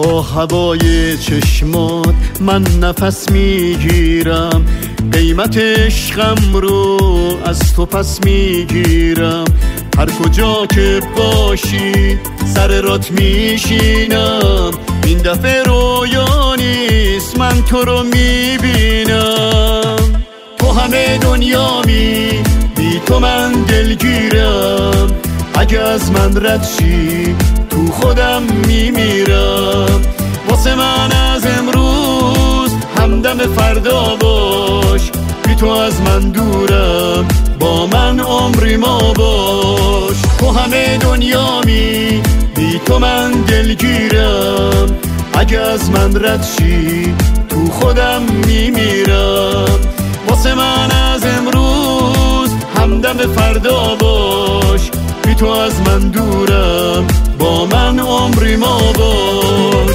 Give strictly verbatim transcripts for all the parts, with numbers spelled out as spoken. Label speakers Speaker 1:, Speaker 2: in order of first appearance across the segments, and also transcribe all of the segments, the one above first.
Speaker 1: با هوای چشمات من نفس میگیرم، قیمت عشقم رو از تو پس میگیرم. هر کجا که باشی سر رات میشینم، این دفعه رویا نیست من تو رو میبینم. تو همه دنیامی، بی تو من دلگیرم، اگه از من رد شی تو خودم میمیرم. واسه من از امروز همدم فردا باش، بی تو از من دورم، با من عمری ما باش. تو همه دنیامی، بی تو من دلگیرم، اگه از من رد شی تو خودم میمیرم. واسه من از امروز همدم فردا باش، بی تو از من دورم، با من عمری ما باش.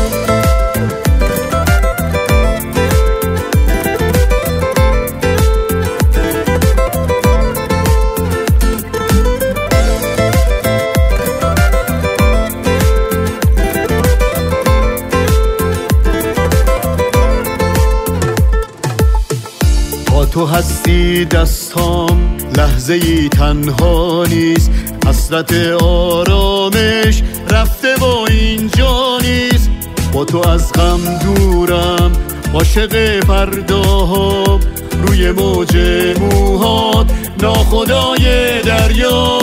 Speaker 1: تو هستی دستام، لحظه ای تنها نیست، حسرت آرامش رفته با اینجا نیست. با تو از غم دورم، عاشق فرداها، روی موج موهات ناخدای دریا.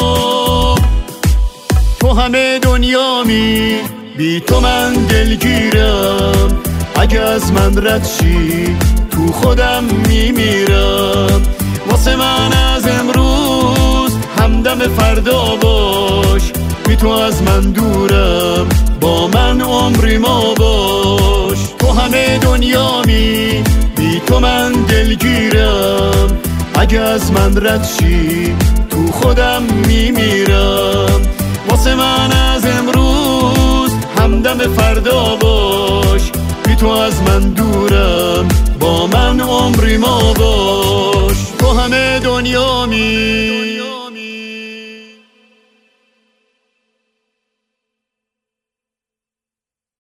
Speaker 1: تو همه دنیامی، بی تو من دلگیرم، اگه از من رد شی تو خودم میمیرم. واسه من از امروز همدم فردا باش، بی تو از من دورم، با من عمری ما باش. تو همه دنیامی، بی تو من دلگیرم، اگه از من رد شی تو خودم میمیرم. واسه من از امروز همدم فردا باش، بی تو از من دورم، با من عمری ما باش. تو همه دنیامی.